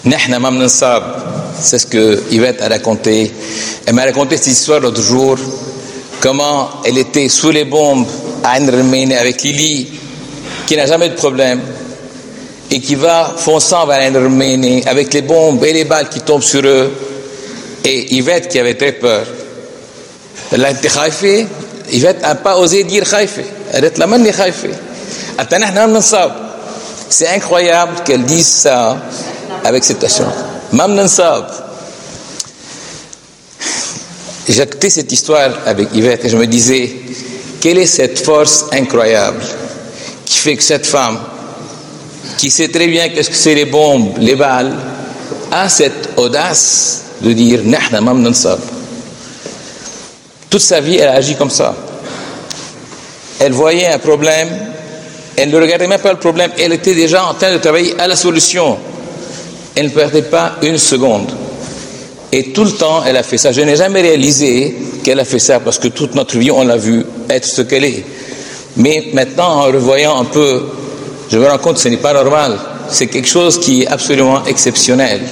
Nahna ma bnensab, c'est ce que Yvette a raconté. Elle m'a raconté cette histoire l'autre jour, comment elle était sous les bombes à Ain Rmeini avec Lili, qui n'a jamais de problème, et qui va fonçant vers Ain Rmeini avec les bombes et les balles qui tombent sur eux. Et Yvette, qui avait très peur, elle a été khaïfée. Yvette n'a pas osé dire khaïfée. Elle a dit la manni khaïfée. C'est incroyable qu'elle dise ça avec cette assurance. Mam Nansab. J'ai écouté cette histoire avec Yvette et je me disais, quelle est cette force incroyable qui fait que cette femme, qui sait très bien qu'est-ce que c'est les bombes, les balles, a cette audace de dire Nahna Mam Nansab. Toute sa vie, elle a agi comme ça. Elle voyait un problème, elle ne regardait même pas le problème, elle était déjà en train de travailler à la solution. Elle ne perdait pas une seconde. Et tout le temps, elle a fait ça. Je n'ai jamais réalisé qu'elle a fait ça parce que toute notre vie, on l'a vu être ce qu'elle est. Mais maintenant, en revoyant un peu, je me rends compte que ce n'est pas normal. C'est quelque chose qui est absolument exceptionnel.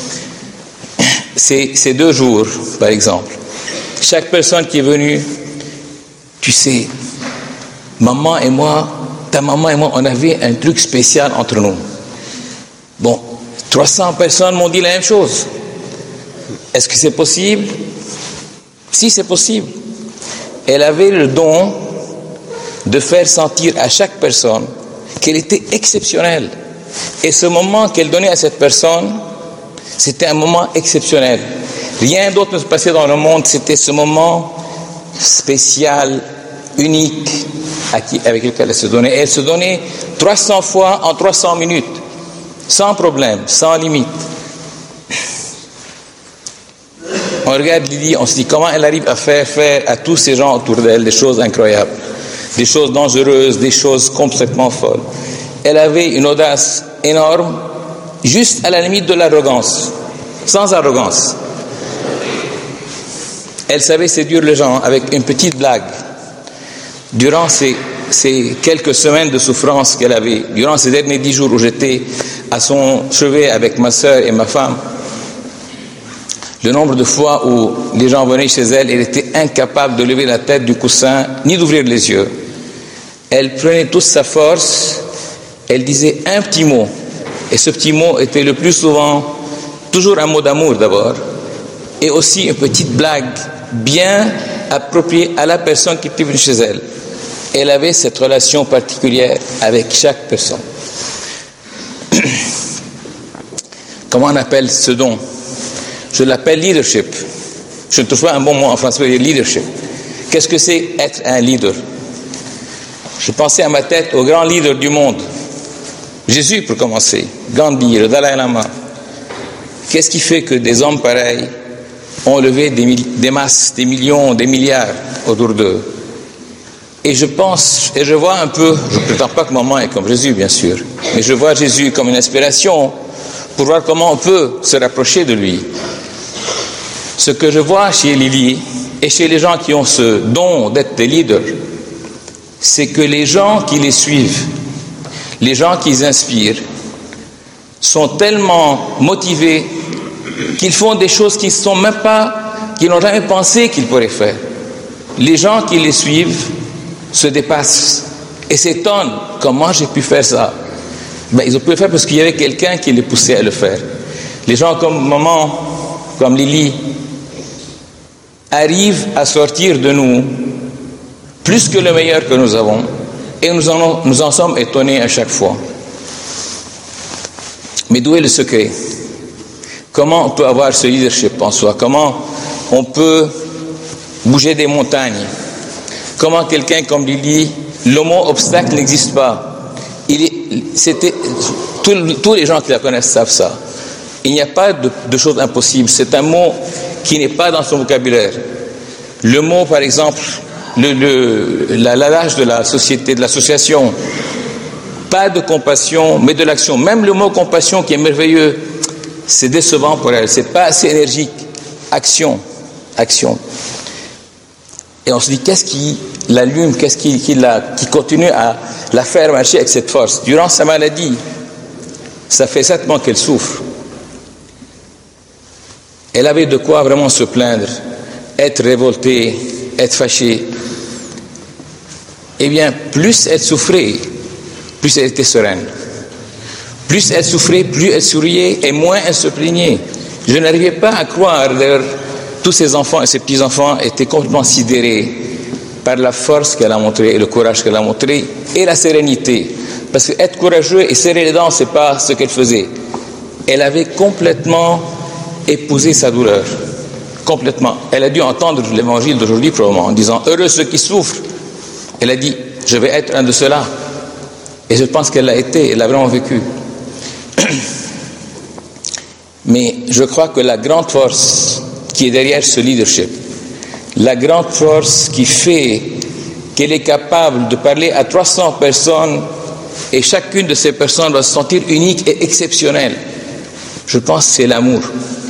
Ces 2 jours, par exemple, chaque personne qui est venue, tu sais, maman et moi, ta maman et moi, on avait un truc spécial entre nous. Bon, 300 personnes m'ont dit la même chose. Est-ce que c'est possible? Si, c'est possible. Elle avait le don de faire sentir à chaque personne qu'elle était exceptionnelle. Et ce moment qu'elle donnait à cette personne, c'était un moment exceptionnel. Rien d'autre ne se passait dans le monde, c'était ce moment spécial, unique, avec lequel elle se donnait. Et elle se donnait 300 fois en 300 minutes. Sans problème, sans limite. On regarde Lili, on se dit comment elle arrive à faire à tous ces gens autour d'elle des choses incroyables, des choses dangereuses, des choses complètement folles. Elle avait une audace énorme, juste à la limite de l'arrogance, sans arrogance. Elle savait séduire les gens avec une petite blague. Durant ces quelques semaines de souffrance qu'elle avait, durant ces derniers 10 jours où j'étais à son chevet avec ma sœur et ma femme, le nombre de fois où les gens venaient chez elle, elle était incapable de lever la tête du coussin, ni d'ouvrir les yeux. Elle prenait toute sa force, elle disait un petit mot, et ce petit mot était le plus souvent toujours un mot d'amour d'abord, et aussi une petite blague bien appropriée à la personne qui était venue chez elle. Elle avait cette relation particulière avec chaque personne. Comment on appelle ce don? Je l'appelle leadership. Je ne trouve pas un bon mot en français, mais leadership. Qu'est-ce que c'est être un leader? Je pensais à ma tête au grand leader du monde. Jésus pour commencer, Gandhi, le Dalai Lama. Qu'est-ce qui fait que des hommes pareils ont levé des masses, des millions, des milliards autour d'eux? Et je pense, et je vois un peu, je ne prétends pas que maman est comme Jésus, bien sûr, mais je vois Jésus comme une inspiration pour voir comment on peut se rapprocher de lui. Ce que je vois chez Lili et chez les gens qui ont ce don d'être des leaders, c'est que les gens qui les suivent, les gens qui les inspirent, sont tellement motivés qu'ils font des choses qu'ils sont même pas, qu'ils n'ont jamais pensé qu'ils pourraient faire. Les gens qui les suivent se dépassent et s'étonnent. Comment j'ai pu faire ça? Ils ont pu le faire parce qu'il y avait quelqu'un qui les poussait à le faire. Les gens comme maman, comme Lili, arrivent à sortir de nous plus que le meilleur que nous avons, et nous en sommes étonnés à chaque fois. Mais d'où est le secret? Comment on peut avoir ce leadership en soi? Comment on peut bouger des montagnes? Comment quelqu'un comme Lili, le mot obstacle n'existe pas. Tous les gens qui la connaissent savent ça. Il n'y a pas de chose impossible. C'est un mot qui n'est pas dans son vocabulaire. Le mot, par exemple, l'adage de la société, de l'association, pas de compassion, mais de l'action. Même le mot compassion qui est merveilleux, c'est décevant pour elle. C'est pas assez énergique. Action, action. Et on se dit, qu'est-ce qui l'allume, qu'est-ce qui continue à la faire marcher avec cette force? Durant sa maladie, ça fait 7 mois qu'elle souffre. Elle avait de quoi vraiment se plaindre, être révoltée, être fâchée. Eh bien, plus elle souffrait, plus elle était sereine. Plus elle souffrait, plus elle souriait et moins elle se plaignait. Je n'arrivais pas à croire, d'ailleurs, tous ses enfants et ses petits-enfants étaient complètement sidérés par la force qu'elle a montrée et le courage qu'elle a montré et la sérénité. Parce que être courageux et serrer les dents, ce n'est pas ce qu'elle faisait. Elle avait complètement épousé sa douleur. Complètement. Elle a dû entendre l'évangile d'aujourd'hui probablement en disant « Heureux ceux qui souffrent ». Elle a dit « Je vais être un de ceux-là ». Et je pense qu'elle l'a été, elle l'a vraiment vécu. Mais je crois que la grande force qui est derrière ce leadership, la grande force qui fait qu'elle est capable de parler à 300 personnes et chacune de ces personnes doit se sentir unique et exceptionnelle, je pense que c'est l'amour.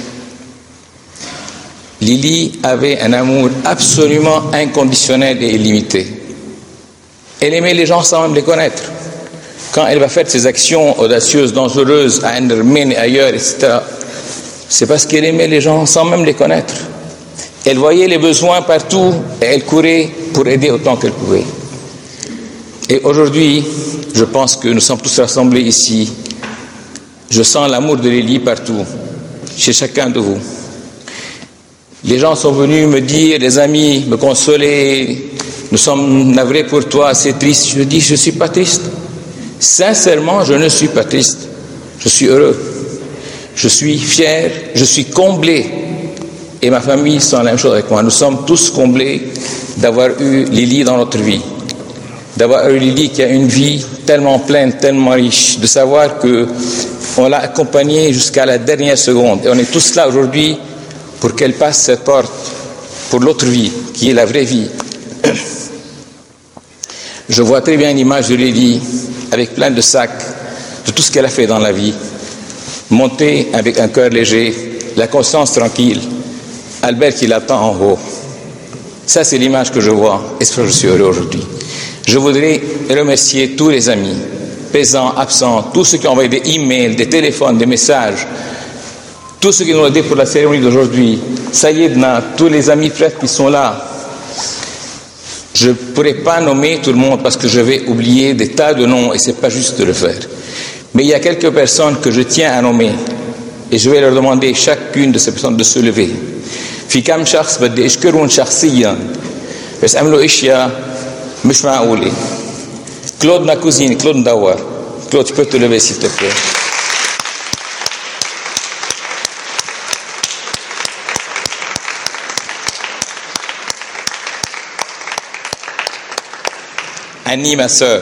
Lily avait un amour absolument inconditionnel et illimité. Elle aimait les gens sans même les connaître. Quand elle va faire ses actions audacieuses, dangereuses à Endermin et ailleurs, etc., c'est parce qu'elle aimait les gens sans même les connaître. Elle voyait les besoins partout et elle courait pour aider autant qu'elle pouvait. Et aujourd'hui, je pense que nous sommes tous rassemblés ici. Je sens l'amour de Lily partout, chez chacun de vous. Les gens sont venus me dire, les amis, me consoler. Nous sommes navrés pour toi, c'est triste. Je dis, je ne suis pas triste. Sincèrement, je ne suis pas triste. Je suis heureux. Je suis fier, je suis comblé. Et ma famille sont la même chose avec moi. Nous sommes tous comblés d'avoir eu Lily dans notre vie. D'avoir eu Lily qui a une vie tellement pleine, tellement riche. De savoir qu'on l'a accompagnée jusqu'à la dernière seconde. Et on est tous là aujourd'hui pour qu'elle passe cette porte pour l'autre vie, qui est la vraie vie. Je vois très bien l'image de Lily avec plein de sacs, de tout ce qu'elle a fait dans la vie. Monter avec un cœur léger, la conscience tranquille, Albert qui l'attend en haut. Ça, c'est l'image que je vois, et c'est pour ça que je suis heureux aujourd'hui. Je voudrais remercier tous les amis, présents, absents, tous ceux qui ont envoyé des emails, des téléphones, des messages, tous ceux qui nous ont aidés pour la cérémonie d'aujourd'hui, Sayedna, tous les amis prêtres qui sont là. Je ne pourrais pas nommer tout le monde parce que je vais oublier des tas de noms et ce n'est pas juste de le faire. Mais il y a quelques personnes que je tiens à nommer et je vais leur demander chacune de ces personnes de se lever. في كم شخص بدي أشكرهم شخصيا بس عملوا أشياء مش معقولة. Claude ma cousine, Claude Ndawar. Claude, tu peux te lever s'il te plaît. Annie, ma sœur.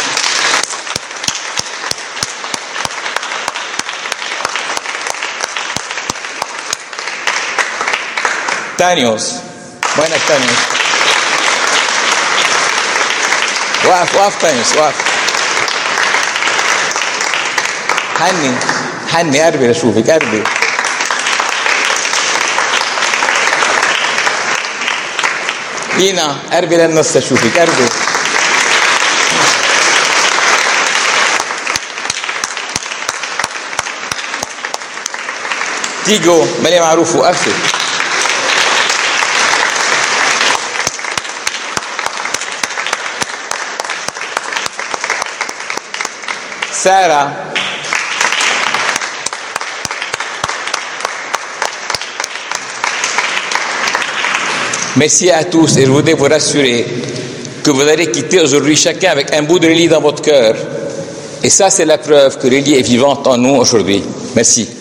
Tanios. Buenas, Tanios. وقف تانيوس وقف. حني قربي لاشوفك قربي. لينا قربي للنص اشوفك قربي. تيجو مالي معروف وقفت. Sarah. Merci à tous et je voudrais vous rassurer que vous allez quitter aujourd'hui chacun avec un bout de Lily dans votre cœur. Et ça, c'est la preuve que Lily est vivante en nous aujourd'hui. Merci.